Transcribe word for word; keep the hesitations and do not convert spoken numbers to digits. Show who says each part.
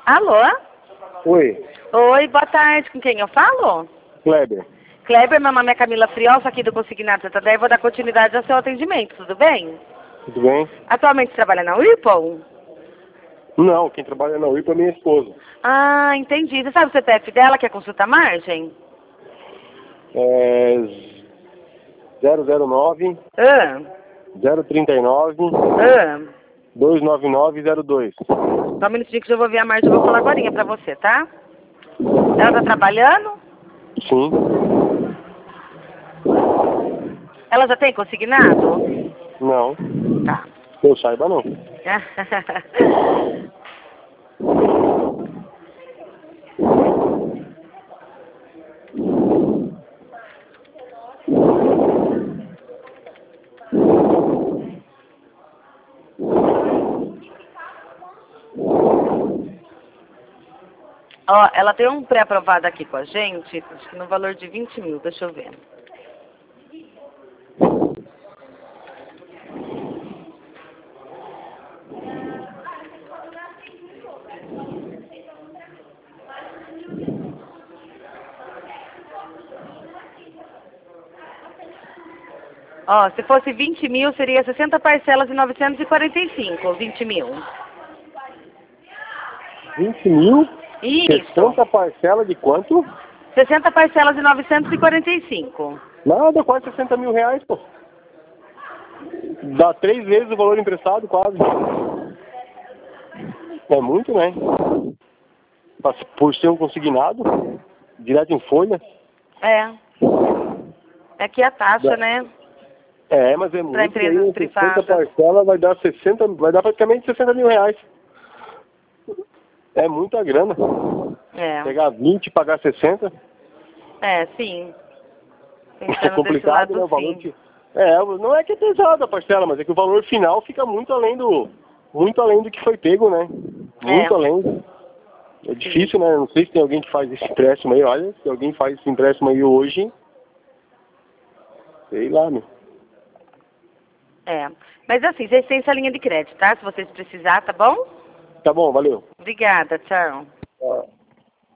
Speaker 1: Alô?
Speaker 2: Oi,
Speaker 1: Oi, boa tarde. Com quem eu falo?
Speaker 2: Kleber.
Speaker 1: Kleber, meu nome é Camila Friol, sou aqui do Consignado Santander. Eu vou dar continuidade ao seu atendimento, tudo bem?
Speaker 2: Tudo bem?
Speaker 1: Atualmente você trabalha na Whirlpool?
Speaker 2: Não, quem trabalha na U I P é minha esposa.
Speaker 1: Ah, entendi. Você sabe o C P F dela, que é consulta margem?
Speaker 2: É zero zero nove,
Speaker 1: Ah,
Speaker 2: zero trinta e nove,
Speaker 1: ah.
Speaker 2: dois nove nove zero dois.
Speaker 1: Só um minutinho que eu vou ver a margem, eu vou falar agora pra você, tá? Ela tá trabalhando?
Speaker 2: Sim.
Speaker 1: Ela já tem consignado?
Speaker 2: Não.
Speaker 1: Tá.
Speaker 2: Que eu saiba não.
Speaker 1: Ó, ela tem um pré-aprovado aqui com a gente, acho que no valor de vinte mil, deixa eu ver. Ó, se fosse vinte mil, seria sessenta parcelas de novecentos e quarenta e cinco, vinte mil.
Speaker 2: vinte mil?
Speaker 1: Isso.
Speaker 2: sessenta parcela de quanto?
Speaker 1: sessenta parcelas de novecentos e quarenta e cinco.
Speaker 2: Nada, quase sessenta mil reais, pô. Dá três vezes o valor emprestado, quase. É muito, né? Por ser um consignado, direto em folha.
Speaker 1: É. É que a taxa,
Speaker 2: Dá-
Speaker 1: né?
Speaker 2: É, mas é
Speaker 1: Para
Speaker 2: muito.
Speaker 1: empresas
Speaker 2: Aí, sessenta
Speaker 1: privadas.
Speaker 2: parcelas vai dar sessenta, vai dar praticamente sessenta mil reais. É muita grana.
Speaker 1: É.
Speaker 2: Pegar vinte e pagar sessenta.
Speaker 1: É, sim.
Speaker 2: É
Speaker 1: Pensando desse
Speaker 2: complicado, né?
Speaker 1: lado,
Speaker 2: O valor
Speaker 1: sim.
Speaker 2: que. É, não é que é pesado a parcela, mas é que o valor final fica muito além do. Muito além do que foi pego, né? Muito
Speaker 1: É.
Speaker 2: além. É difícil, né? Não sei se tem alguém que faz esse empréstimo aí. Olha, se alguém faz esse empréstimo aí hoje. Sei lá, meu.
Speaker 1: É. Mas assim, vocês têm essa linha de crédito, tá? Se vocês precisar, tá bom?
Speaker 2: Tá bom, valeu.
Speaker 1: Obrigada, tchau.
Speaker 2: Ah.